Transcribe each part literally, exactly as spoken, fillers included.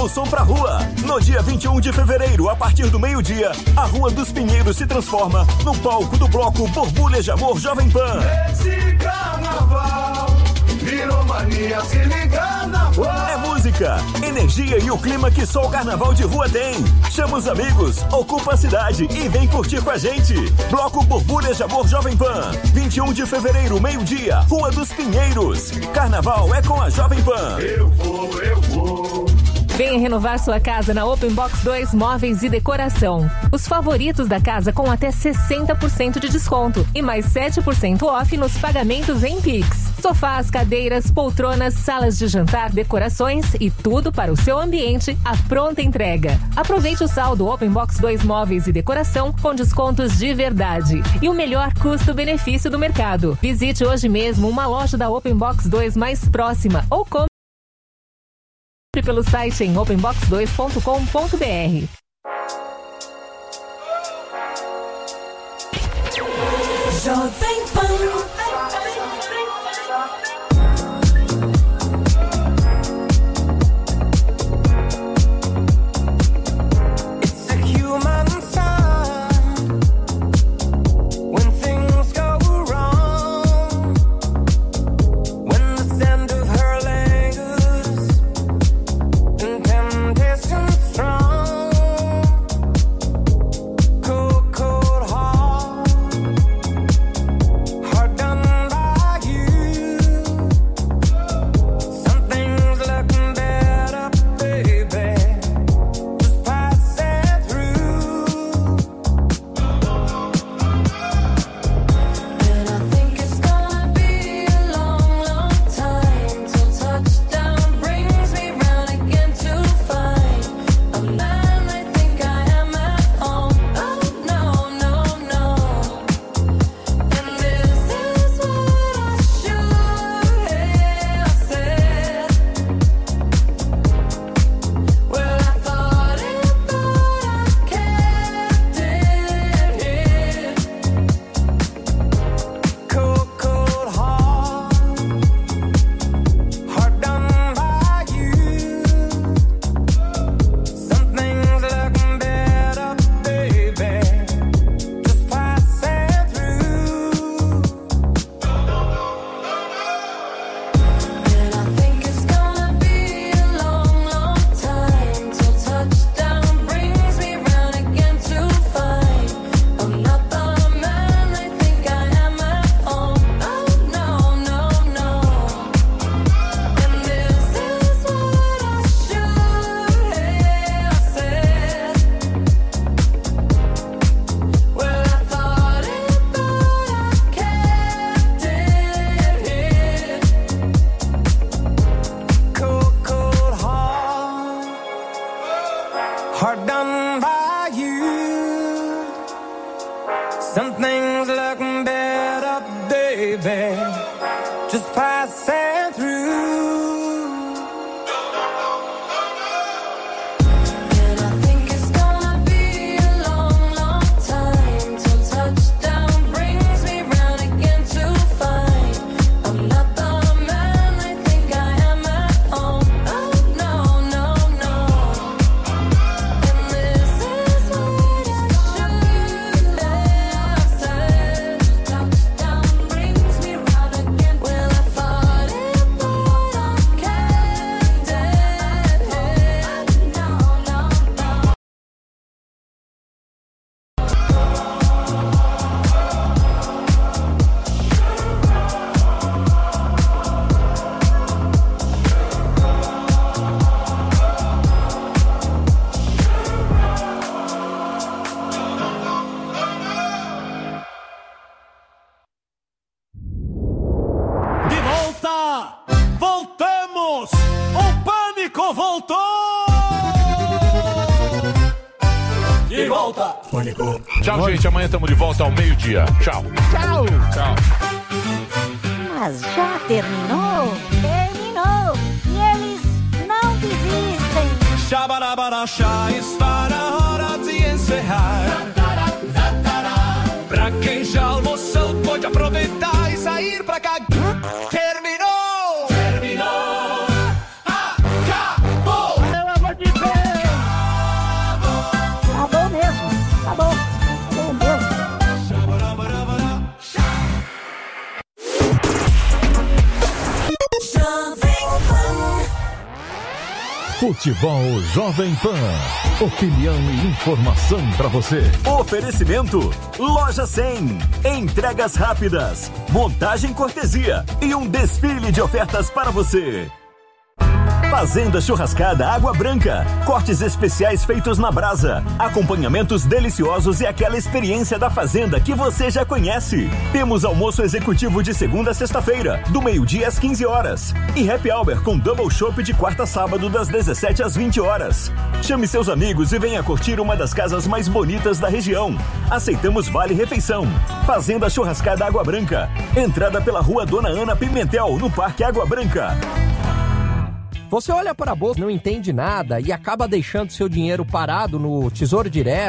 o som pra rua. No dia vinte e um de fevereiro, a partir do meio-dia, a Rua dos Pinheiros se transforma no palco do bloco Borbulhas de Amor Jovem Pan. Esse carnaval virou mania, se liga na voz. É música, energia e o clima que só o carnaval de rua tem. Chama os amigos, ocupa a cidade e vem curtir com a gente. Bloco Borbulhas de Amor Jovem Pan. vinte e um de fevereiro, meio-dia, Rua dos Pinheiros. Carnaval é com a Jovem Pan. Eu vou, eu vou. Venha renovar sua casa na Open Box dois Móveis e Decoração. Os favoritos da casa com até sessenta por cento de desconto e mais sete por cento off nos pagamentos em Pix. Sofás, cadeiras, poltronas, salas de jantar, decorações e tudo para o seu ambiente à pronta entrega. Aproveite o saldo Open Box dois Móveis e Decoração com descontos de verdade e o melhor custo-benefício do mercado. Visite hoje mesmo uma loja da Open Box dois mais próxima ou compre pelo site em open box dois ponto com ponto b r. Jovem Pan. Tchau, gente. Amanhã estamos de volta ao meio-dia. Tchau. Tchau. Tchau. Mas já terminou? Terminou. E eles não desistem. Xabarabarachá, está na hora de encerrar. Pra quem já almoçou, pode aproveitar e sair pra cá. Terminou! Terminou! Acabou! Eu vou te Futebol Jovem Pan. Opinião e informação para você. Oferecimento Loja cem. Entregas rápidas, montagem cortesia e um desfile de ofertas para você. Fazenda Churrascada Água Branca. Cortes especiais feitos na brasa. Acompanhamentos deliciosos e aquela experiência da fazenda que você já conhece. Temos almoço executivo de segunda a sexta-feira, do meio-dia às quinze horas. E happy hour com double chopp de quarta a sábado, das dezessete às vinte horas. Chame seus amigos e venha curtir uma das casas mais bonitas da região. Aceitamos vale refeição. Fazenda Churrascada Água Branca. Entrada pela rua Dona Ana Pimentel, no Parque Água Branca. Você olha para a bolsa, não entende nada e acaba deixando seu dinheiro parado no Tesouro Direto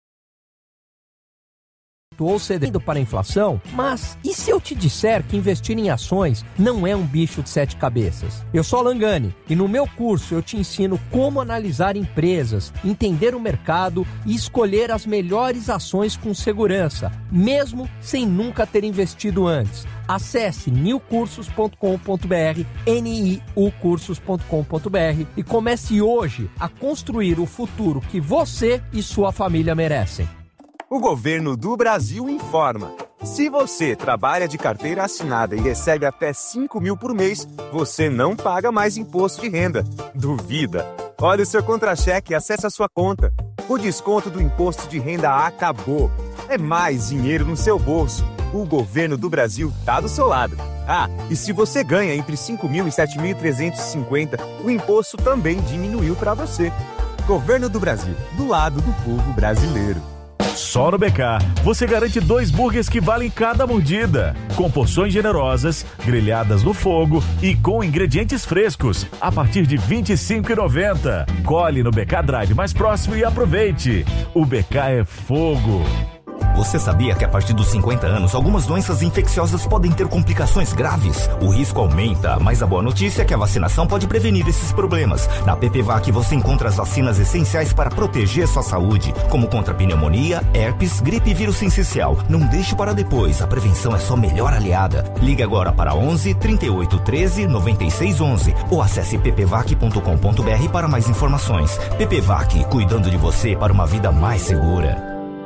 ou cedendo para a inflação? Mas e se eu te disser que investir em ações não é um bicho de sete cabeças? Eu sou Alan Gani e no meu curso eu te ensino como analisar empresas, entender o mercado e escolher as melhores ações com segurança, mesmo sem nunca ter investido antes. Acesse new cursos ponto com ponto b r, N I U cursos ponto com ponto b r e comece hoje a construir o futuro que você e sua família merecem. O governo do Brasil informa. Se você trabalha de carteira assinada e recebe até cinco mil por mês, você não paga mais imposto de renda. Duvida? Olha o seu contra-cheque e acesse a sua conta. O desconto do imposto de renda acabou. É mais dinheiro no seu bolso. O governo do Brasil tá do seu lado. Ah, e se você ganha entre cinco mil e sete mil trezentos e cinquenta, o imposto também diminuiu para você. Governo do Brasil, do lado do povo brasileiro. Só no B K, você garante dois burgers que valem cada mordida. Com porções generosas, grelhadas no fogo e com ingredientes frescos, a partir de vinte e cinco reais e noventa centavos. Colhe no B K Drive mais próximo e aproveite. O B K é fogo. Você sabia que a partir dos cinquenta anos, algumas doenças infecciosas podem ter complicações graves? O risco aumenta, mas a boa notícia é que a vacinação pode prevenir esses problemas. Na PPVAC você encontra as vacinas essenciais para proteger sua saúde, como contra pneumonia, herpes, gripe e vírus sincicial. Não deixe para depois, a prevenção é sua melhor aliada. Ligue agora para onze, trinta e oito, treze, noventa e seis, onze ou acesse p p vac ponto com ponto b r para mais informações. PPVAC, cuidando de você para uma vida mais segura.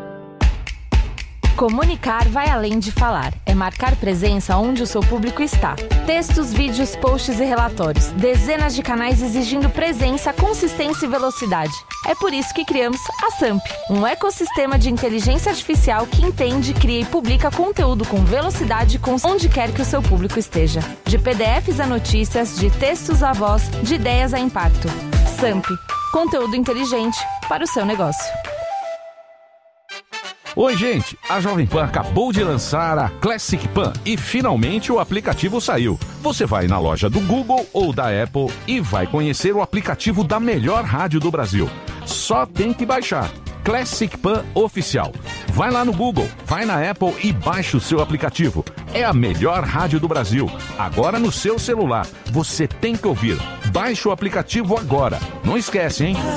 Comunicar vai além de falar. É marcar presença onde o seu público está. Textos, vídeos, posts e relatórios. Dezenas de canais exigindo presença, consistência e velocidade. É por isso que criamos a Samp, um ecossistema de inteligência artificial que entende, cria e publica conteúdo com velocidade com onde quer que o seu público esteja. De P D Fs a notícias, de textos a voz, de ideias a impacto. Samp, conteúdo inteligente para o seu negócio. Oi, gente! A Jovem Pan acabou de lançar a Classic Pan e finalmente o aplicativo saiu. Você vai na loja do Google ou da Apple e vai conhecer o aplicativo da melhor rádio do Brasil. Só tem que baixar. Classic Pan Oficial. Vai lá no Google, vai na Apple e baixa o seu aplicativo. É a melhor rádio do Brasil. Agora no seu celular. Você tem que ouvir. Baixe o aplicativo agora. Não esquece, hein?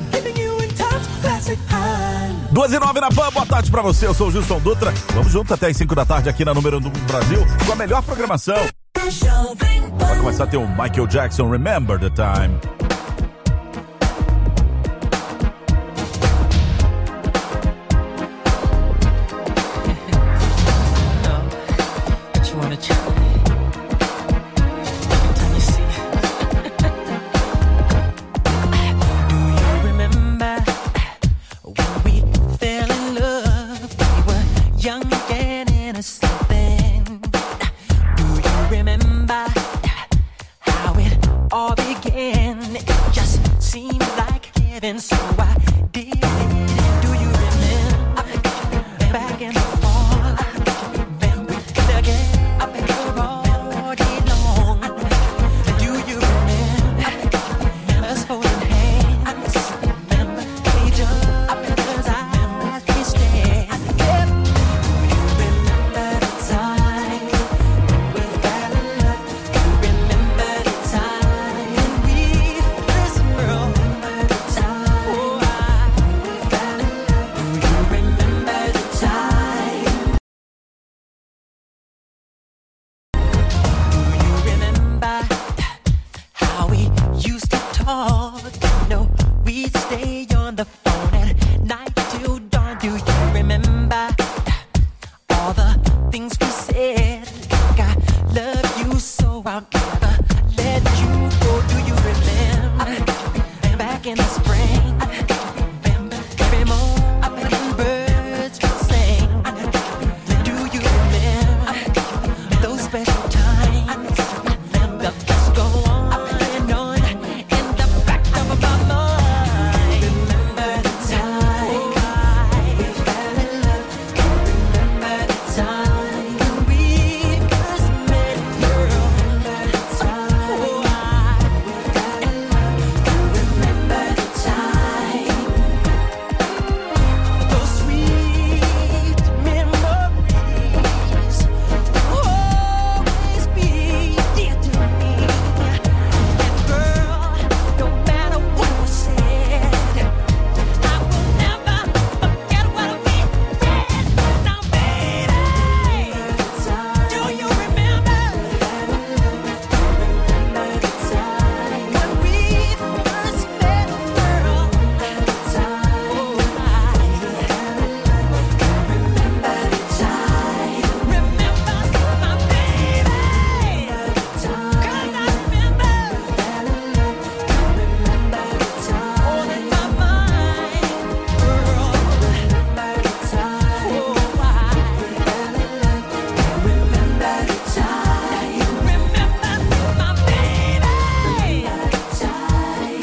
duas e nove na Pan, boa tarde pra você, eu sou o Gilson Dutra. Vamos juntos até as cinco da tarde aqui na Número um do Brasil com a melhor programação. Vai começar a ter o Michael Jackson, Remember the Time. Oh, back in the spring. Every morning birds will sing. Do you remember those special times? The thoughts go on and on in the back of my mind. Remember the time we fell in love. Remember the time when we first met, girl. Remember the time we fell in love. Remember the time. Those sweet memories will always be dear to me. And girl, no matter what was said, I will never forget what we did. Now, baby, do you remember when we first met, girl? Remember the time. Remember my baby. 'Cause I remember all in my mind, girl. Remember the time. Oh, I remember the time. Remember my baby. Remember the time.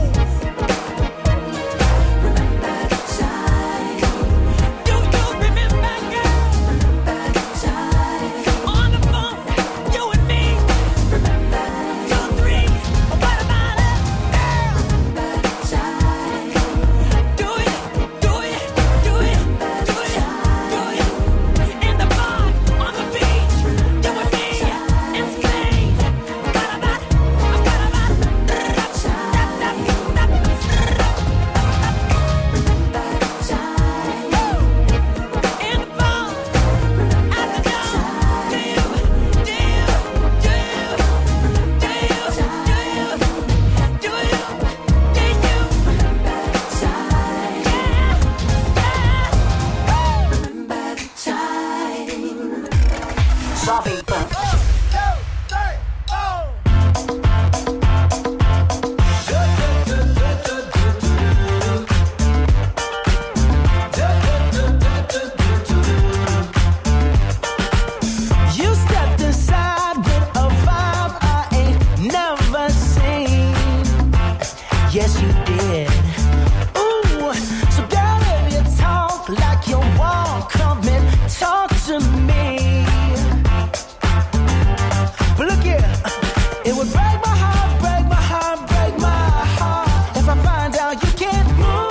Remember the time. Do you remember, girl? Remember the time. On the phone, you and me. Remember two, three. What about it, girl? Remember the time. Do it, do it, do it, do it, do it. In the bar, on the beach, you and me, in Spain. What about, what about, in the bar, at the door. Do you, do you, do you, do you, do you, do you, do you remember the time? Yeah, yeah. Remember the time. Jovem Pan. You stepped inside with a vibe I ain't never seen. Yes, you did. Ooh, so girl, if you talk like you want, come and talk to me. But look here, it would break my heart, break my heart, break my heart if I find out you can't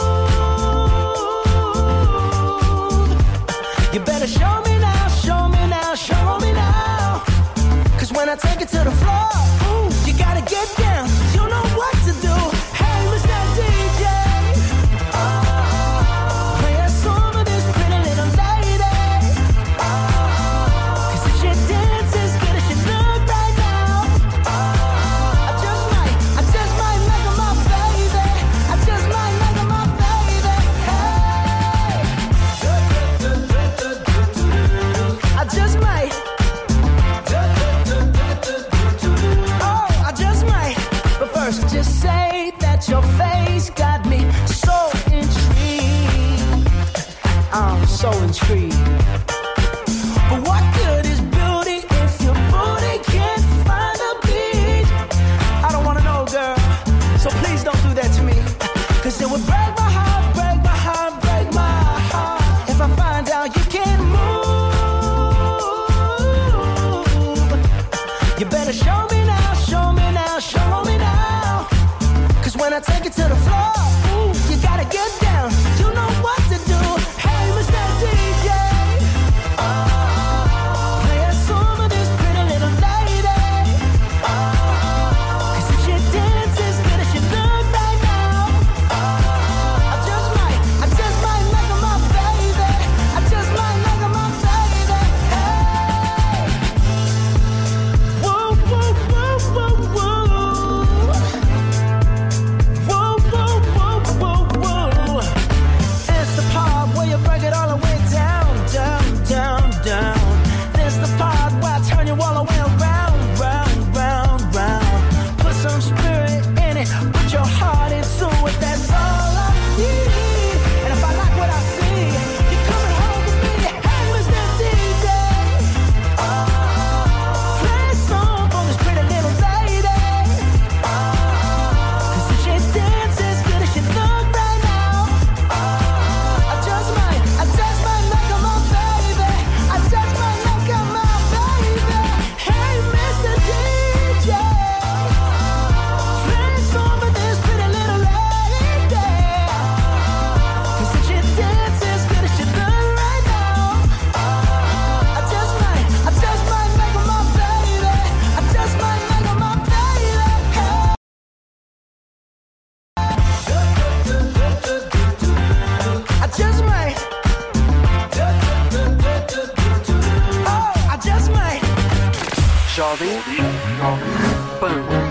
move. You better show me now, show me now, show me now. 'Cause when I take it to the floor, ooh, you gotta get down. You know what to do. Hey, Mister D J, oh, play a song of this pretty little lady. Oh, 'cause if she dances good as she look right now, oh, I just might, I just might make her my baby. I just might make her my baby. Hey, I just might. Oh, I just might. But first, just say that your face got me so intrigued. I'm so intrigued. But what good is beauty if your booty can't find a beat? I don't wanna know, girl. So please don't do that to me. 'Cause it would break my heart, break my heart, break my heart if I find out you can't move. You better show me now, show me now, show me now. 'Cause when I take it to the floor, ooh, you gotta get down. You know what to do. Hey, Mister D J. Jovem Pan.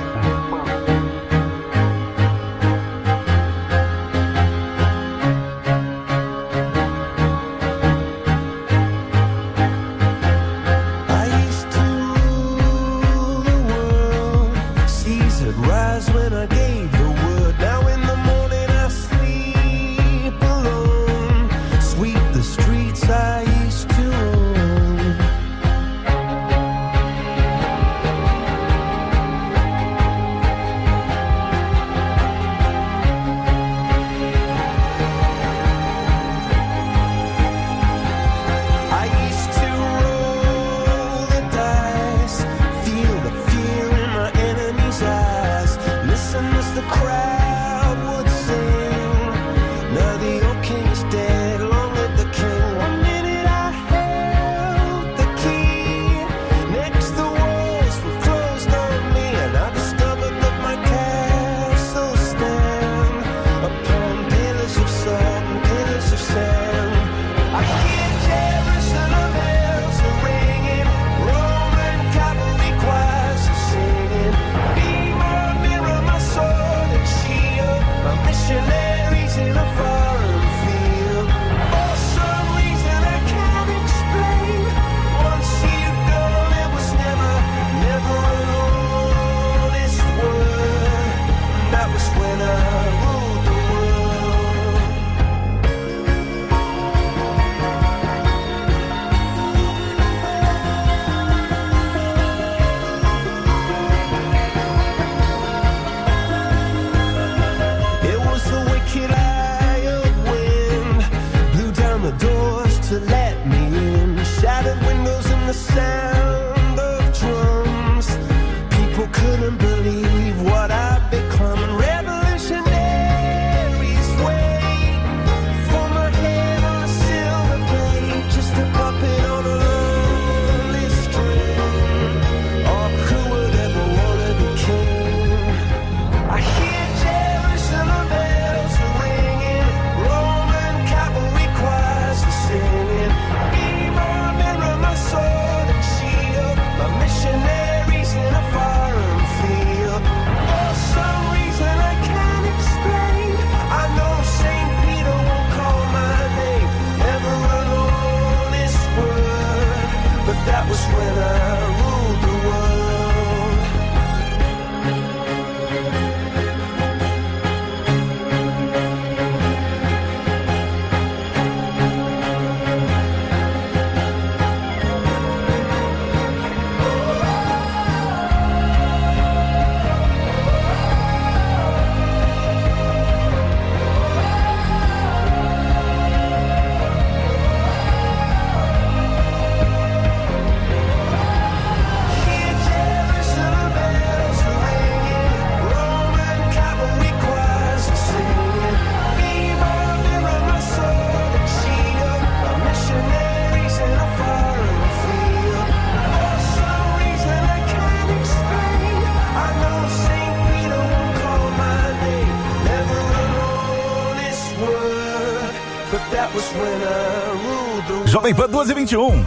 Jovem Pan duas e vinte e um.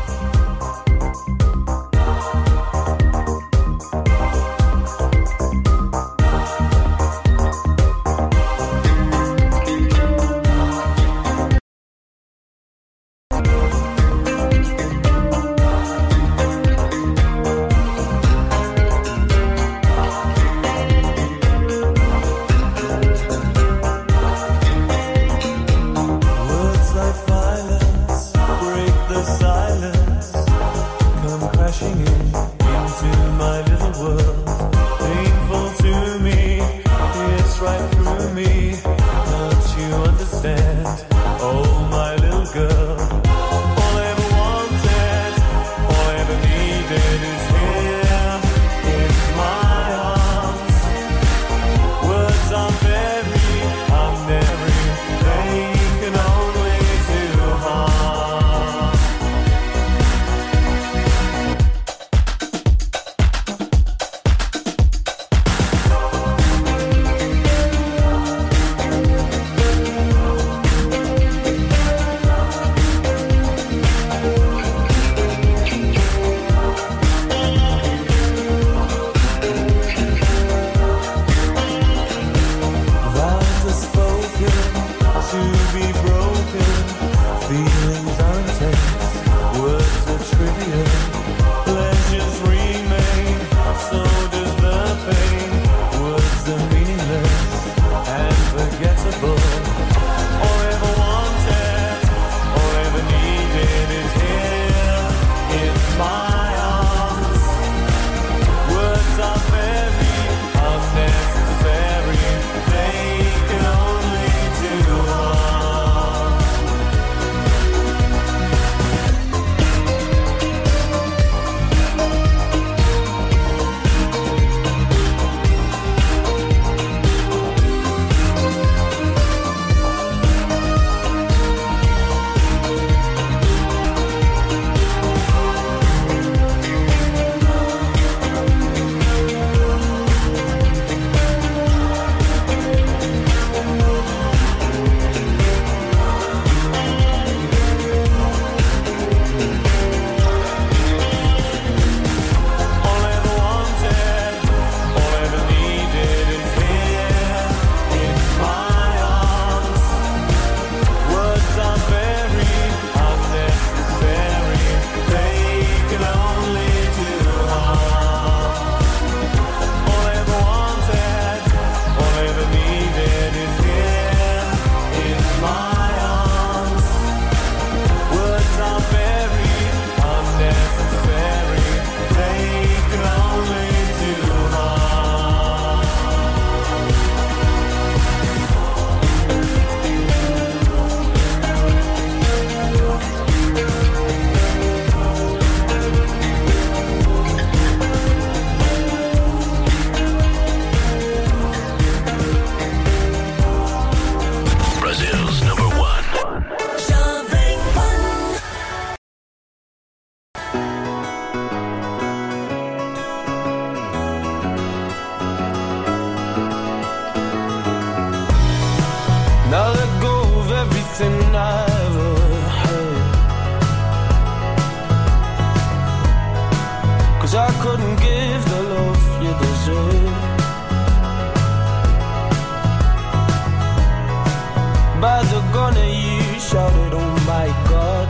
Words like violence break the silence. Now let go of everything I ever had. 'Cause I couldn't give the love you deserve. By the gunner you shouted, oh my God.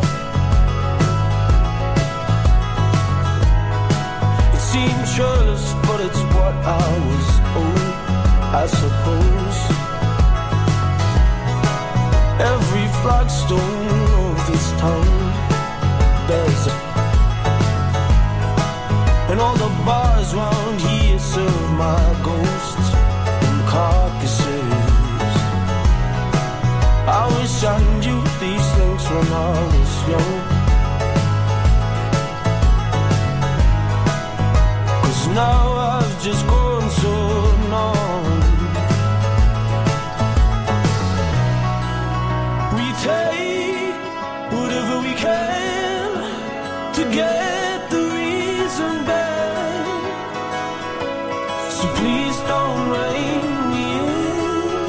It seemed churlish, but it's what I was owed, I suppose. Every flagstone of this town bears it. And all the bars round here serve my ghosts and carcasses. I wish I knew these things when I was young. 'Cause now I've just grown so numb. We take whatever we can to get the reason back. So please don't rein me in.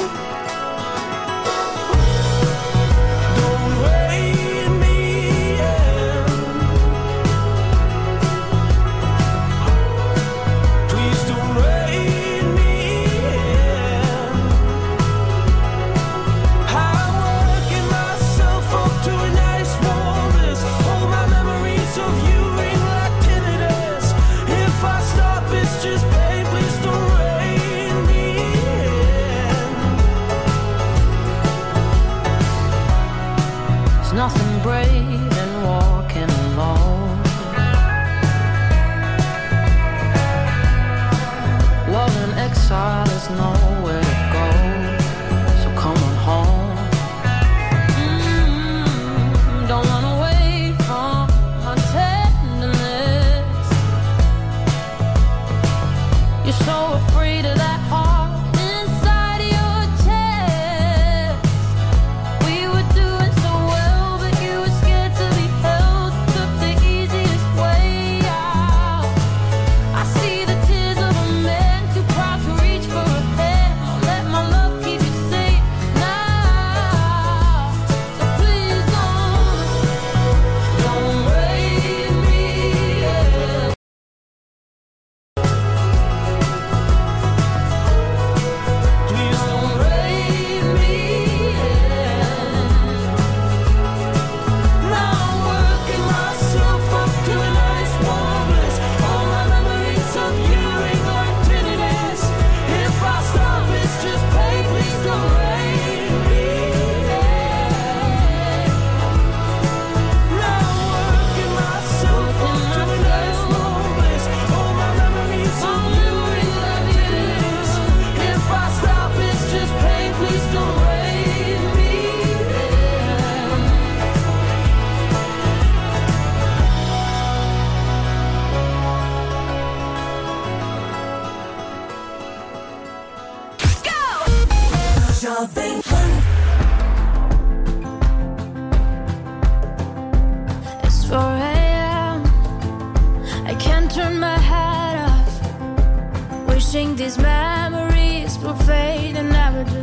Don't rein me in. Please don't rein me in. I'm working myself up to a nice warmness. All my memories of you ring like tinnitus. If I stop, it's just pain. Please don't rein me in. There's nothing brave in walking alone. Love in exile is nowhere to go. So come on home. Mm, don't run away from my tenderness. You're so afraid of that heart inside your chest. We were doing so well, but you were scared to be held. Took the easiest way out. I see the tears of a man too proud to reach for a hand. I'll let my love keep you safe now. So please don't, don't raise me up. Please don't rain me in. Now I'm working myself up to a nice warmness. All my memories of you ring like tinnitus. If I stop, it's just pain. Please don't rain me in. Now I'm working myself up to a nice warmness. All my memories of you ring like tinnitus. If I stop, it's just pain. Please don't rain me in. Jovem Pan. It's four a.m. I can't turn my head off. Wishing these memories will fade and never do.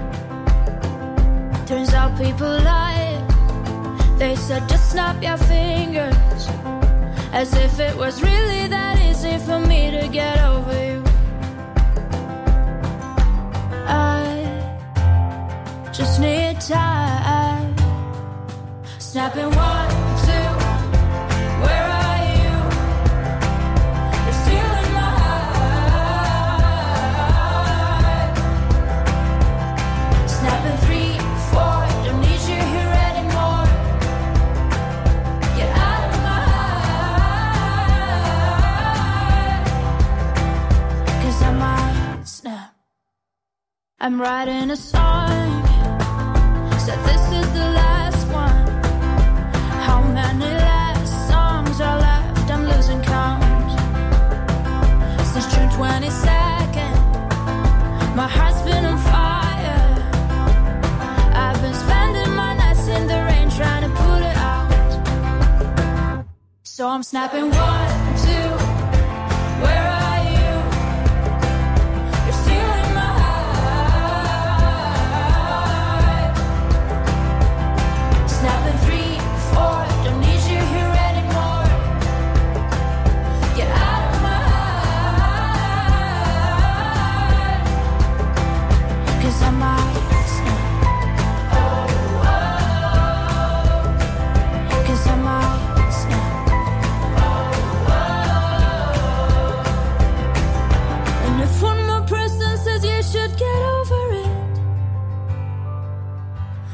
Turns out people lie. They said just snap your fingers. As if it was really that easy for me to get over you. I just need time. Snapping one, two. Where are you? You're still in my heart. Snapping three, four. Don't need you here anymore. Get out of my heart. 'Cause I might snap. I'm writing a song. Said this is the last one. How many last songs are left? I'm losing count. Since June twenty-second, my heart's been on fire. I've been spending my nights in the rain trying to put it out. So I'm snapping one, two. Where are you? You're still in my heart.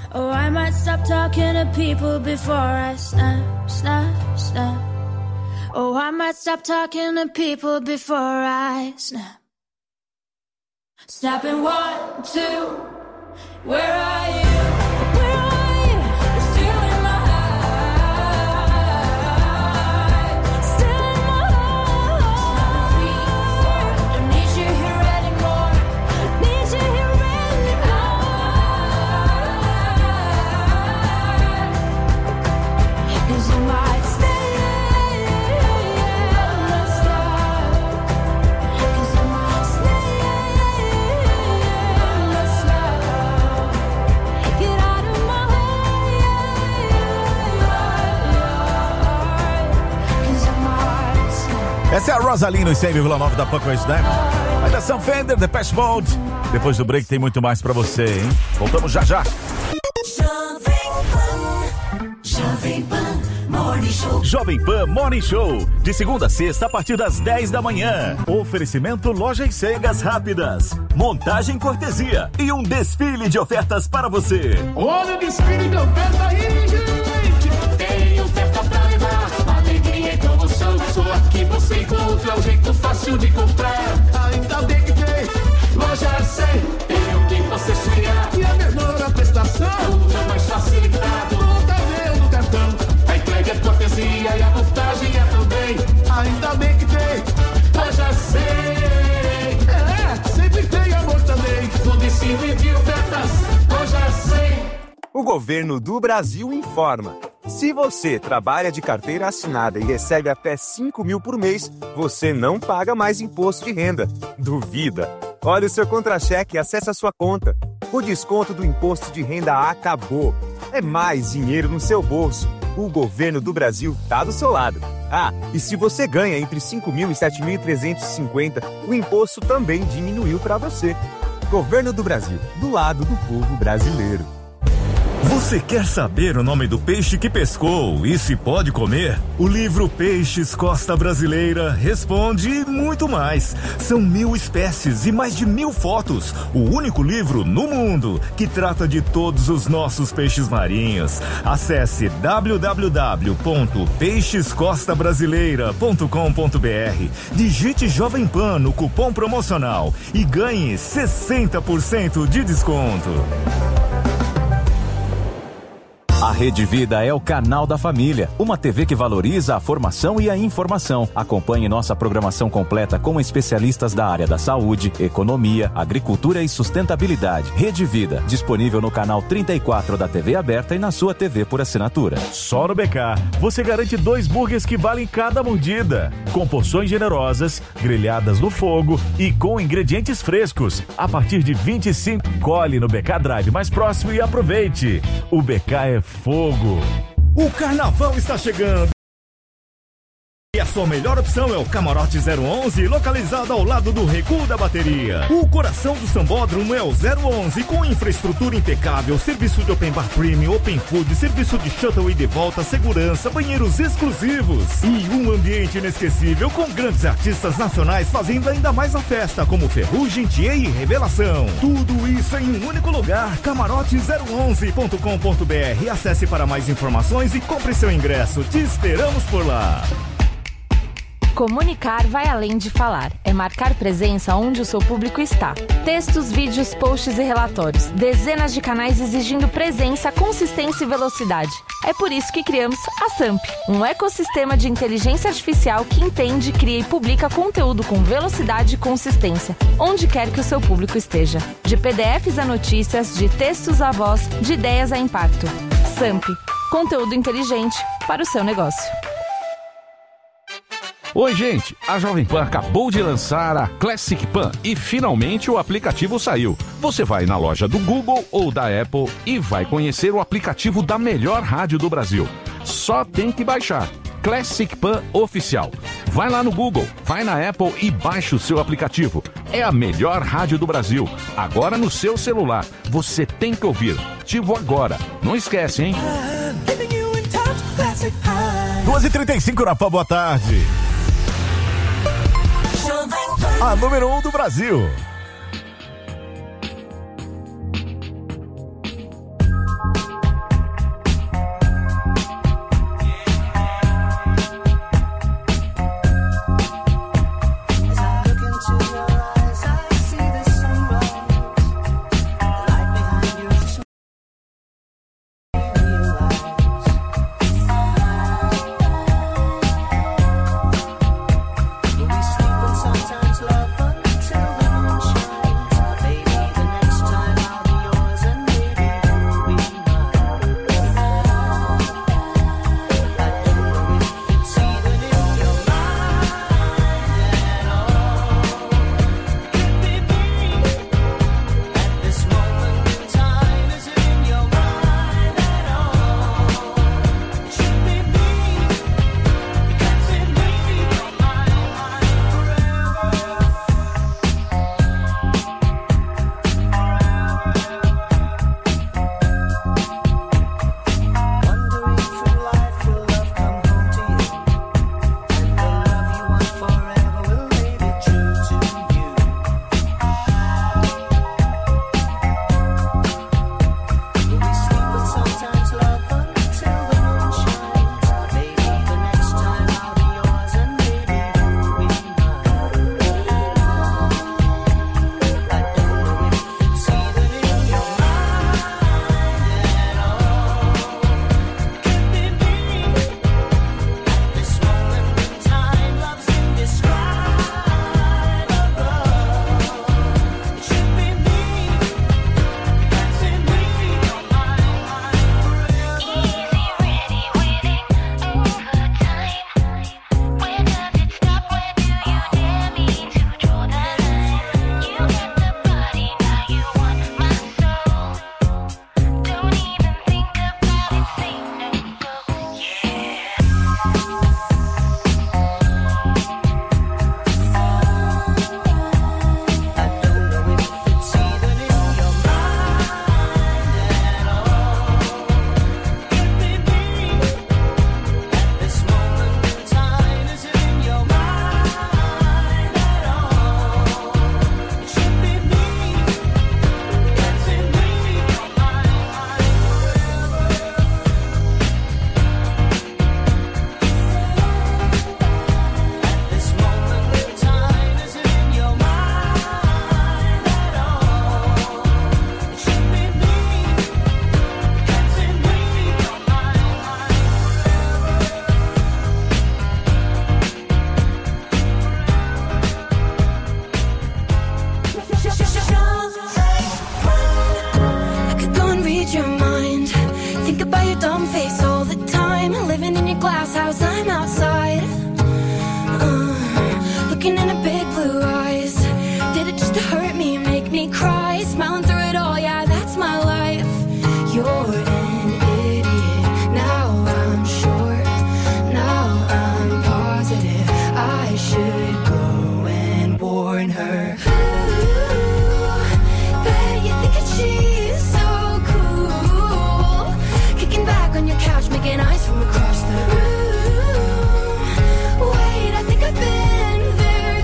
Oh, I might stop talking to people before I snap, snap, snap. Oh, I might stop talking to people before I snap. Snapping one, two, where are you? Where are you? You're still in my heart. Still in my heart. Three, four, don't need you here anymore. Need you here anymore. 'Cause you might stay. Essa é a Rosalie no cem vírgula nove da Punk Radio Network. A Nação Fender, The Depeche Mode. Depois do break tem muito mais pra você, hein? Voltamos já já. Jovem Pan Morning Show. Jovem Pan Morning Show. De segunda a sexta a partir das dez da manhã. Oferecimento Lojas Cegas Rápidas. Montagem cortesia e um desfile de ofertas para você. Olha o desfile de oferta aí, gente. Tem oferta pra levar. Alegria e promoção. Só aqui você encontra o jeito fácil de comprar. Ainda bem que tem Loja cem. Tem o que você sonhar. E a menor prestação. Tudo mais facilitado. Tá vendo o cartão. A entrega é cortesia e a montagem é também. Ainda bem que tem Loja cem. É, sempre tem amor também. No desfile de ofertas. Loja cem. O governo do Brasil informa. Se você trabalha de carteira assinada e recebe até cinco mil por mês, você não paga mais imposto de renda. Duvida? Olha o seu contra-cheque e acesse a sua conta. O desconto do imposto de renda acabou. É mais dinheiro no seu bolso. O governo do Brasil tá do seu lado. Ah, e se você ganha entre cinco mil e sete mil trezentos e cinquenta, o imposto também diminuiu para você. Governo do Brasil, do lado do povo brasileiro. Você quer saber o nome do peixe que pescou e se pode comer? O livro Peixes Costa Brasileira responde e muito mais. São mil espécies e mais de mil fotos. O único livro no mundo que trata de todos os nossos peixes marinhos. Acesse w w w ponto peixes costa brasileira ponto com ponto b r. Digite Jovem Pan no cupom promocional e ganhe sessenta por cento de desconto. A Rede Vida é o canal da família, uma T V que valoriza a formação e a informação. Acompanhe nossa programação completa com especialistas da área da saúde, economia, agricultura e sustentabilidade. Rede Vida, disponível no canal trinta e quatro da T V aberta e na sua T V por assinatura. Só no B K, você garante dois burgers que valem cada mordida. Com porções generosas, grelhadas no fogo e com ingredientes frescos. A partir de vinte e cinco, colhe no B K Drive mais próximo e aproveite. O B K é fogo. O carnaval está chegando. E a sua melhor opção é o Camarote zero onze, localizado ao lado do Recuo da Bateria. O coração do Sambódromo é o zero onze, com infraestrutura impecável, serviço de open bar premium, open food, serviço de shuttle e de volta, segurança, banheiros exclusivos e um ambiente inesquecível com grandes artistas nacionais fazendo ainda mais a festa, como Ferrugem, Thier e Revelação. Tudo isso em um único lugar, camarote zero onze ponto com ponto b r. Acesse para mais informações e compre seu ingresso. Te esperamos por lá. Comunicar vai além de falar. É marcar presença onde o seu público está. Textos, vídeos, posts e relatórios. Dezenas de canais exigindo presença, consistência e velocidade. É por isso que criamos a Samp, um ecossistema de inteligência artificial que entende, cria e publica conteúdo com velocidade e consistência, onde quer que o seu público esteja. De P D Fs a notícias, de textos a voz, de ideias a impacto. Samp, conteúdo inteligente para o seu negócio. Oi, gente! A Jovem Pan acabou de lançar a Classic Pan e finalmente o aplicativo saiu. Você vai na loja do Google ou da Apple e vai conhecer o aplicativo da melhor rádio do Brasil. Só tem que baixar. Classic Pan Oficial. Vai lá no Google, vai na Apple e baixa o seu aplicativo. É a melhor rádio do Brasil. Agora no seu celular. Você tem que ouvir. Ativo agora. Não esquece, hein? duas e trinta e cinco na Pan, boa tarde. A número um do Brasil. read your mind. Think about your dumb face all the time. Living in your glass house, I'm outside. Uh, looking in her big blue eyes. Did it just to hurt me, make me cry? Smiling through it all, yeah, that's my life. You're an idiot. Now I'm sure. Now I'm positive. I should go and warn her. Bet you think that she's so cool. Kicking back on your couch, making eyes from across the room. Wait, I think I've been there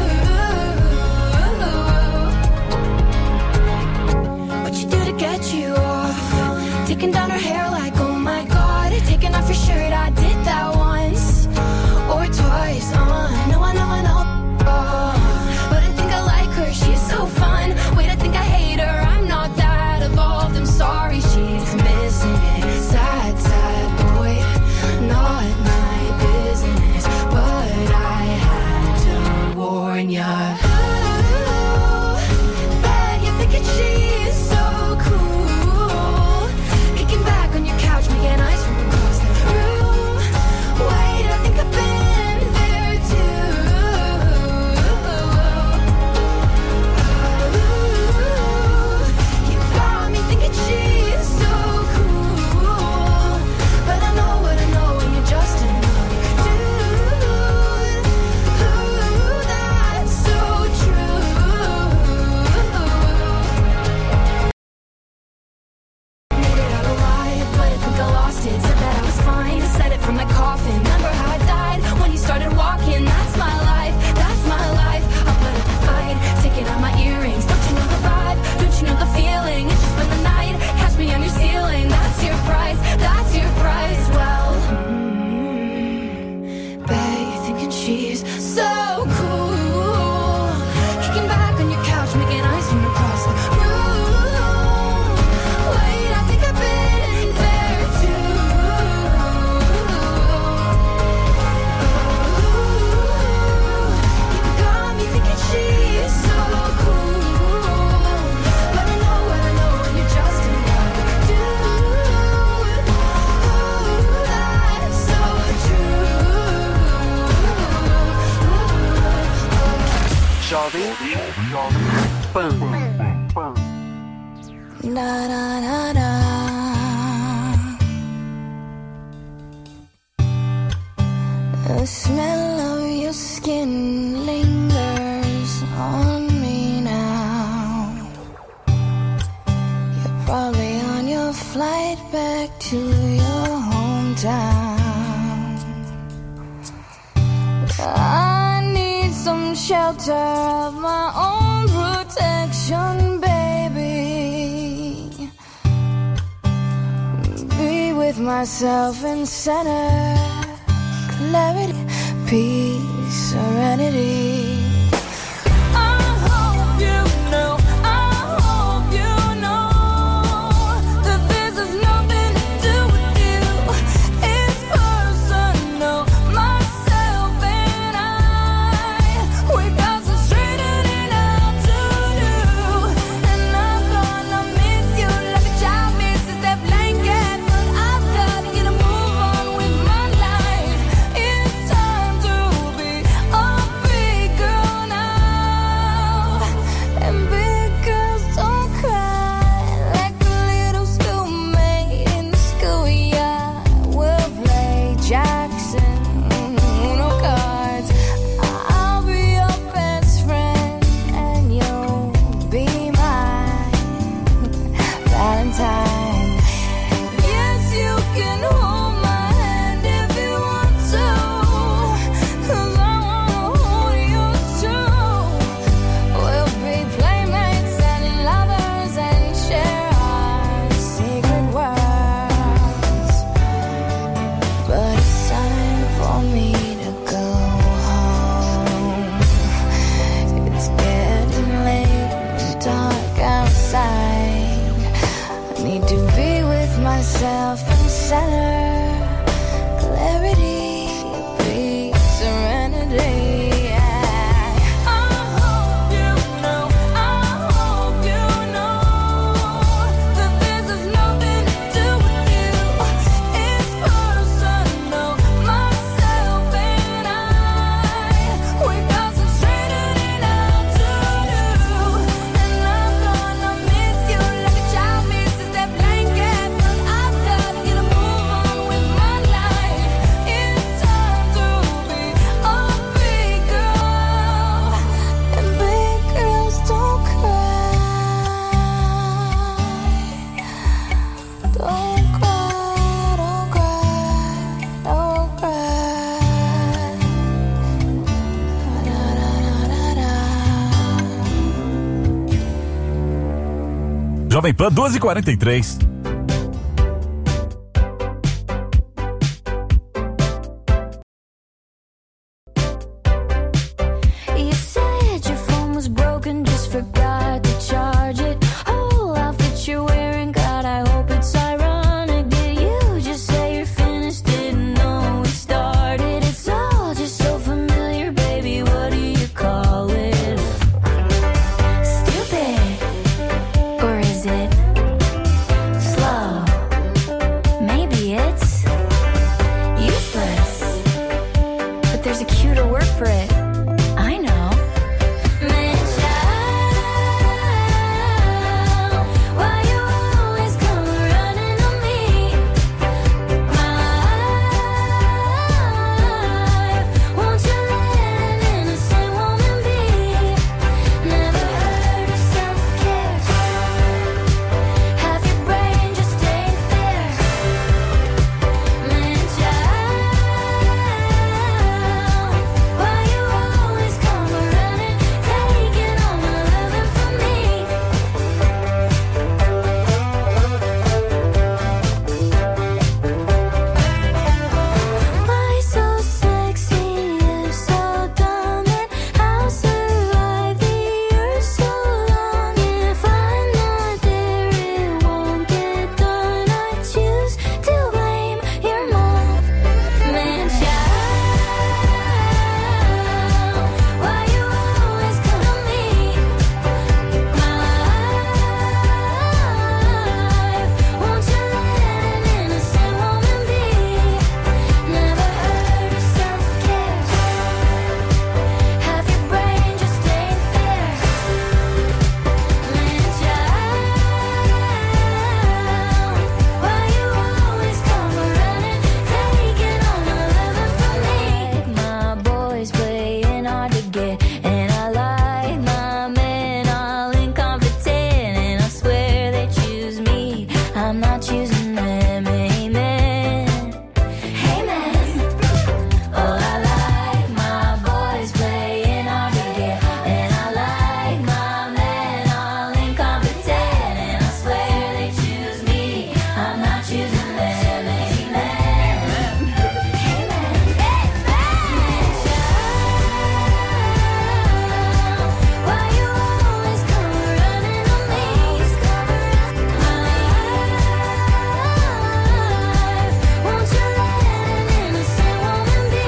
too. What you do to get you off? Taking down her hair like, oh my god. Taking off your shirt, I did that once or twice. Uh, no, I know, I know. Oh, but I think I like her, she's so fun. Wait, I think I hate her, I'm not that evolved. I'm sorry, she's missing it. Sad, sad boy, not my business. But I had to warn ya. Ooh, bet you're thinking she's so cool. Kicking back on your couch, making eyes from across the room. Wait, I think I've been there too. You got me thinking she's so cool. But I know what I know, and you're just another dude. Ooh, that's so true. Made it out alive, but I think I lost it. Said that I was fine, said it from my coffin. Remember how I died when you started walking? That's my life, that's my life. I'll put up a fight, taking out my earrings. Don't you know the vibe? Don't you know the feeling? It's just been the night, catch me on your ceiling. That's your price, that's your price. Well, mm, bet you're thinking she's so cool. Kicking back on your couch, making eyes from across the room. Wait, I think I've been there too. You got me thinking she's so cool. But I know what I know, and you're just another dude. Ooh, that's so Jovem Pan. Da da da da. The smell of your skin lingers on me now. You're probably on your flight back to your hometown. I need some shelter of my own protection, baby. Be with myself in center, clarity, peace, serenity. I hope you know, I hope you know that this has nothing to do with you. It's personal, myself and I. We got some straightening out to do, and I'm gonna miss you like a child misses that blanket. But I've got to get a move on with my life. It's time to be a big Jovem Pan duas e quarenta e três. You said your phone was broken, just forgot to charge it. Whole outfit you're wearing, God, I hope it's ironic. Did you just say you're finished? Didn't know we started. It's all just so familiar, baby. What do you call it? Stupid, or is it slow? Maybe it's useless, but there's a cuter word for it. I know. Man, child, why you always come running on me? My life, won't you let an innocent woman be? Never heard of self-care. Half your brain just ain't there. Man, child, why you always come running, taking all my loving from me? Why so sexy, you're so dumb, and how survive the earth so long? If I'm not there, it won't get done. I choose to blame your mom. Man, child, why you always come to me? My life, won't you let an innocent woman be? Never heard of self-care. Half your brain just ain't there. Man, child, why you always come running, taking all my loving from me? My boys playing hard to get, and I like my men all incompetent, and I swear they choose me, I'm not choosing them. Amen. Amen. Oh, I like my boys playing hard to get, and I like my men all incompetent, and I swear they choose me, I'm not choosing them. Amen. Why you always come running on me? My life, won't you let an innocent woman be?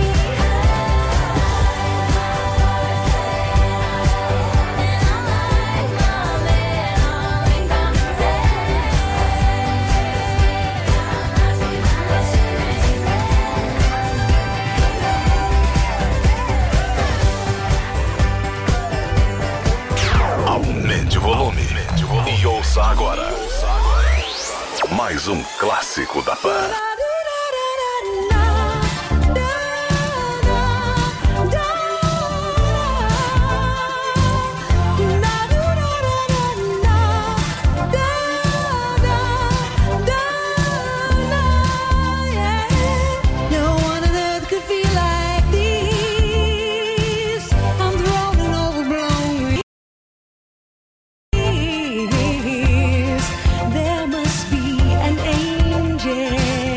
Aumente o volume e ouça agora mais um clássico da Pan. No one on earth could feel like this. I'm thrown and overblown with tears. There must be an angel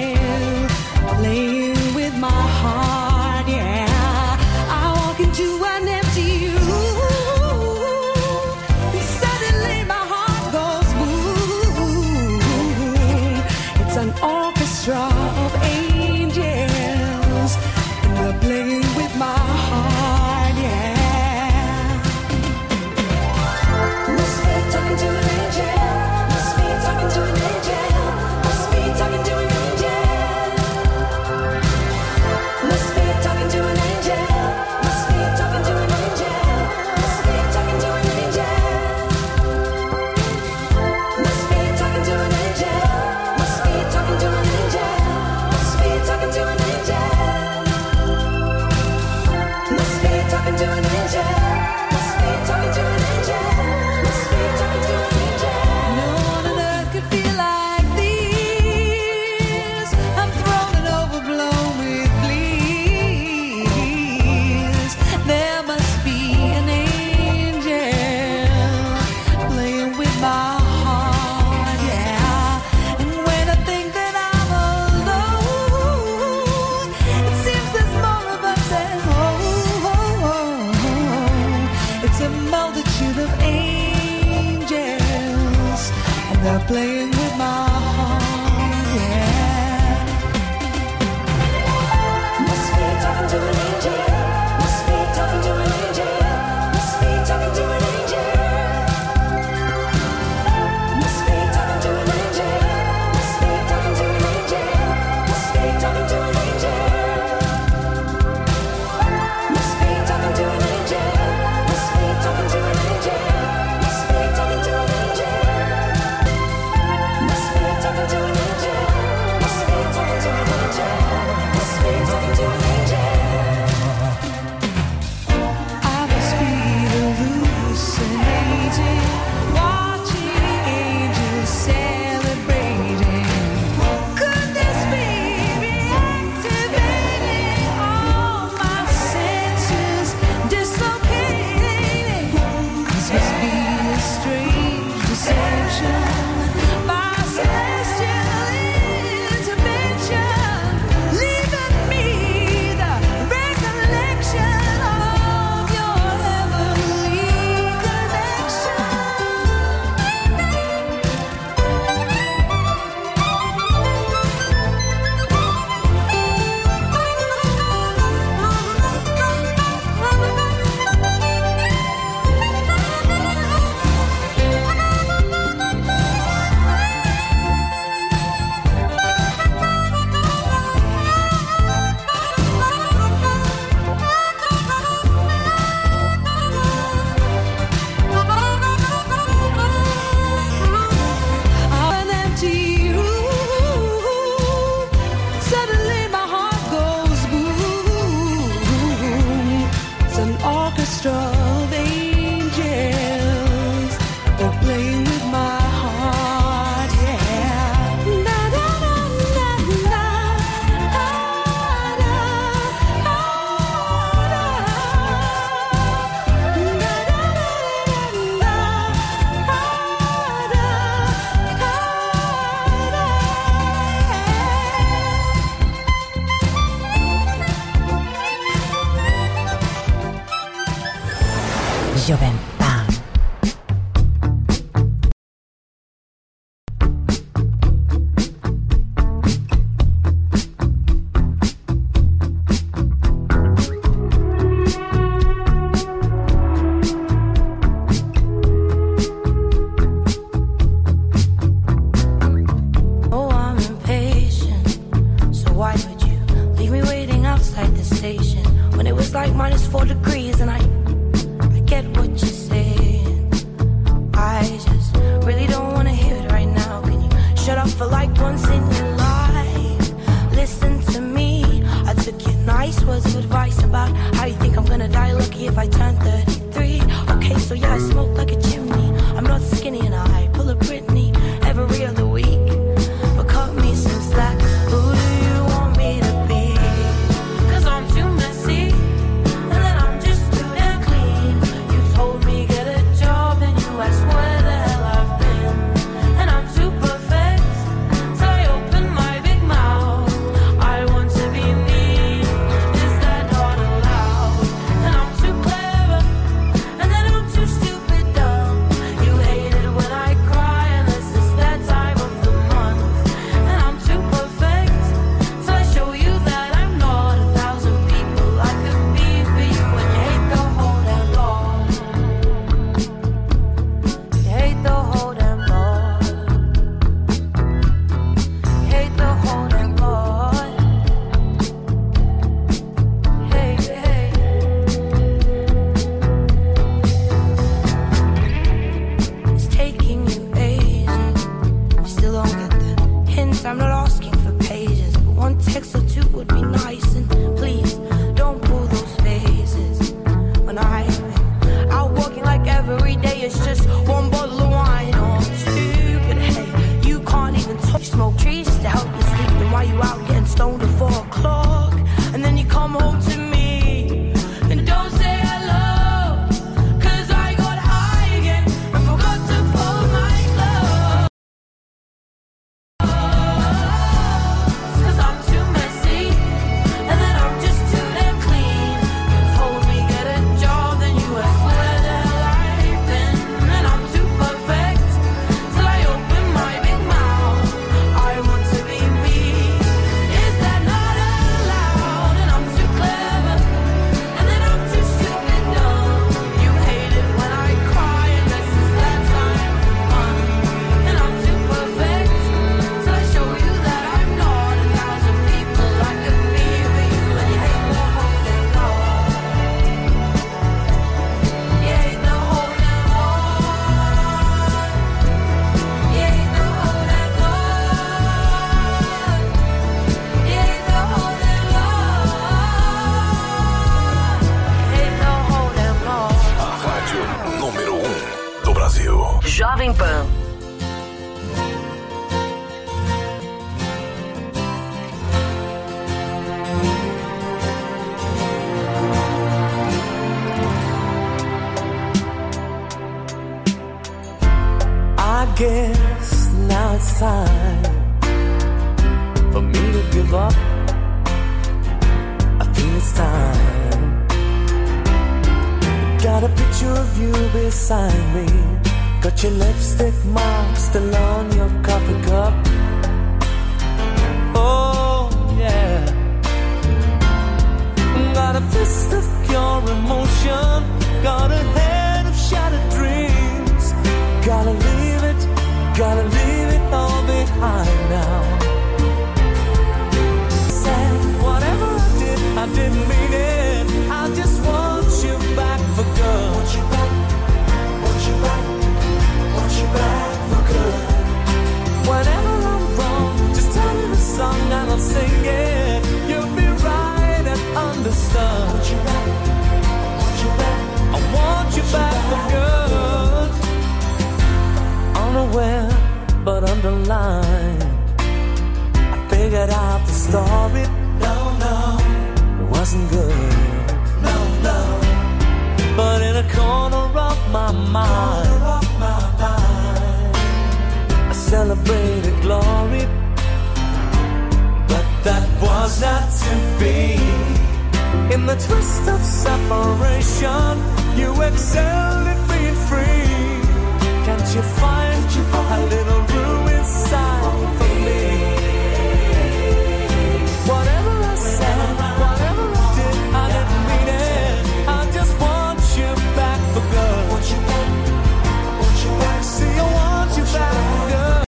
playing with my heart, yeah. I walk into an empty room, and suddenly my heart goes boom. It's an orchestra of angels, and they're playing with my heart, yeah. Must be talking to an angel. Must be talking to an angel. Must be talking to an angel. Must be talking to an angel. Must be talking to an angel. Must be talking to an angel. Must be talking to an angel. Must be talking to an angel. Jovem Pan. Oh, I'm impatient. So why would you leave me waiting outside the station when it was like minus four degrees and I, I get what you're saying. I just really don't want to hear it right now. Can you shut up for like once in your life? Listen to me. I took your nice words of advice about how you think I'm gonna die lucky if I turn thirty-three. Okay, so yeah, I smoke like a chimney. I'm not skinny and I pull a Britney every other week. But cut me some slack. Who do you want me to be? Cause I'm too messy. And then I'm just too damn clean. You told me get a job and you asked where the hell I've been. And I'm too perfect. So I open my big mouth. I want to be me. Is that not allowed? And I'm too clever. And then I'm too stupid dumb. You hate it when I cry unless it's that time of the month. And I'm too perfect. So I show you that I'm not a thousand people I could be for you. And you hate the whole damn lot. You hate the whole damn lot. You hate the whole damn lot. Hey, hey. It's taking you ages. You still don't get the hint. I'm not asking for pages, but one text or two would be nice. And please don't pull those phases. When I've been out walking like every day, it's just one bottle of wine or two. But hey, you can't even touch smoke trees just to help you sleep. Then why you out getting stoned at four o'clock? And then you come home to me and don't say hello. Cause I got high again and forgot to fold my clothes. Cause I'm too messy. And then I'm just too damn clean. You told me get a job, then you asked where the hell I've been. And I'm too perfect. Till I open my big mouth. I want to be me. Is that not allowed? And I'm too clever. And then I'm too stupid dumb. You hate it when I cry unless it's that time of month. And I'm too perfect. Till I show you that I'm not a thousand people I could be for you. And you hate the whole damn lot. You hate the whole damn lot. You hate the whole damn lot. You hate the whole damn lot. You hate the whole damn lot. A rádio número um do Brasil. Jovem Pan. I guess now it's time for me to give up. I feel it's time. Got a picture of you beside me. Got your lipstick mark still on your coffee cup. Oh yeah. Got a fist of pure emotion. Got a head of shattered dreams. Gotta leave it, gotta leave it all behind now. Said whatever I did, I didn't mean it. I just want you back for good. Want you back, want you back, want you back for good. Whenever I'm wrong, just tell me the song and I'll sing it. You'll be right and understood. Want you back, want you back, I want you back for good. Unaware but underlined, I figured out the story. No, no, it wasn't good. No, no, but in a corner of my mind, corner of my mind, I celebrated glory. But that was not to be. In the twist of separation, you excel at being free. Can't you find a little room inside for me? Whatever I said, whatever I did, I didn't mean it. I just want you back for good. Want you back, want you back. See, I want you back for good.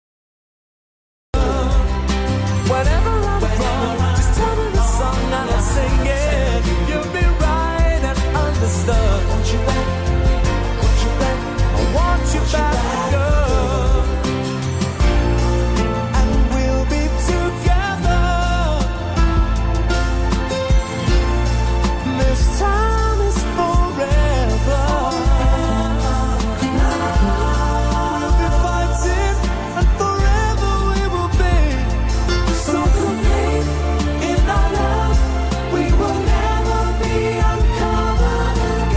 Whenever I'm wrong, just tell me the song and I'll sing it. You'll be right and understood. Want you back, want you back. I want you back for good. And we'll be together. This time is forever. We'll be fighting and forever we will be. So complete in our love, we will never be uncovered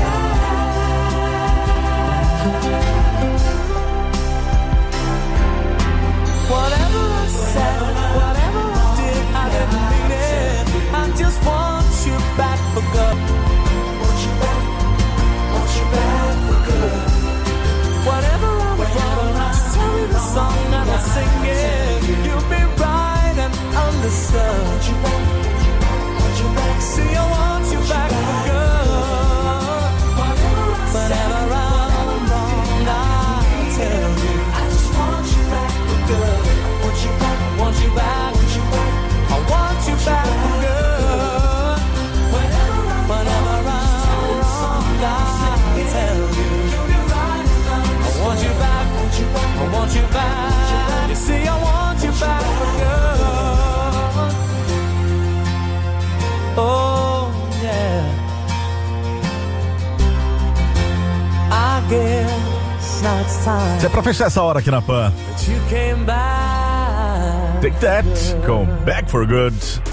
again. Whatever I said, whatever I did, I didn't mean it. I just want you back for good. Want you back, want you back for good. Whatever I'm wrong, just tell me the song and I'll sing it. You'll be right and understood. Want you back, want you back. See, I want you back for good. Whatever I'm wrong, I'll tell you. I just want you back for good. Want you back, want you back, want you back. I want you back for good. Whatever I'm wrong, I'll tell you. I want you back, I want you back. You see, I want you back for good. Oh, yeah. I guess now it's time Se é pra fechar essa hora aqui na Pan. that you came back. Take That com Back for Good.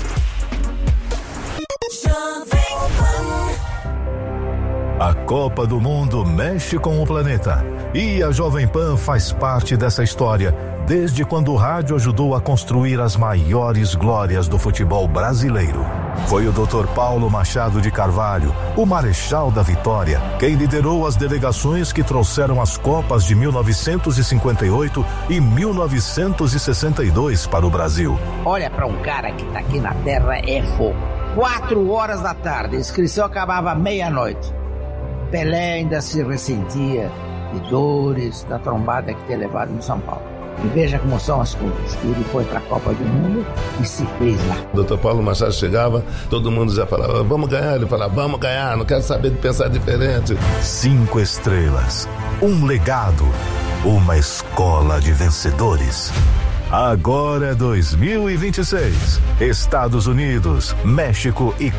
A Copa do Mundo mexe com o planeta. E a Jovem Pan faz parte dessa história, desde quando o rádio ajudou a construir as maiores glórias do futebol brasileiro. Foi o doutor Paulo Machado de Carvalho, o Marechal da Vitória, quem liderou as delegações que trouxeram as Copas de mil novecentos e cinquenta e oito e mil novecentos e sessenta e dois para o Brasil. Olha, para um cara que tá aqui na Terra é fogo. Quatro horas da tarde, a inscrição acabava meia-noite. Pelé ainda se ressentia de dores da trombada que tinha levado no São Paulo. E veja como são as coisas. Ele foi para a Copa do Mundo e se fez lá. O doutor Paulo Machado chegava, todo mundo já falava, vamos ganhar. Ele falava, vamos ganhar, não quero saber de pensar diferente. Cinco estrelas, um legado, uma escola de vencedores. Agora é dois mil e vinte e seis. Estados Unidos, México e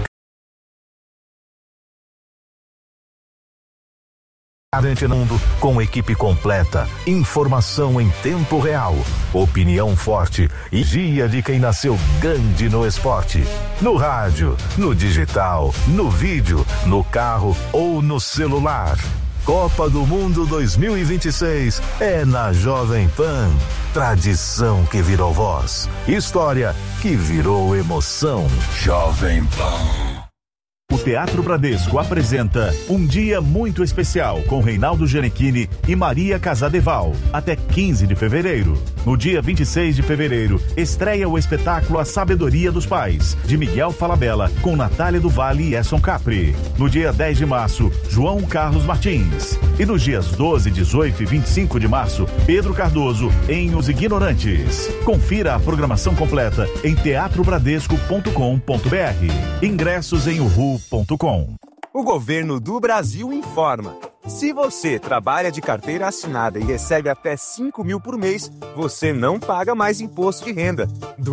Garante no mundo com equipe completa, informação em tempo real, opinião forte e dia de quem nasceu grande no esporte. No rádio, no digital, no vídeo, no carro ou no celular. Copa do Mundo dois mil e vinte e seis é na Jovem Pan. Tradição que virou voz. História que virou emoção. Jovem Pan. O Teatro Bradesco apresenta Um Dia Muito Especial com Reinaldo Gianecchini e Maria Casadeval, até quinze de fevereiro. No dia vinte e seis de fevereiro, estreia o espetáculo A Sabedoria dos Pais, de Miguel Falabella, com Natália do Vale e Esson Capri. No dia dez de março, João Carlos Martins. E nos dias doze, dezoito e vinte e cinco de março, Pedro Cardoso, em Os Ignorantes. Confira a programação completa em teatro bradesco ponto com ponto b r. Ingressos em uhu ponto com. O governo do Brasil informa. Se você trabalha de carteira assinada e recebe até cinco mil por mês, você não paga mais imposto de renda.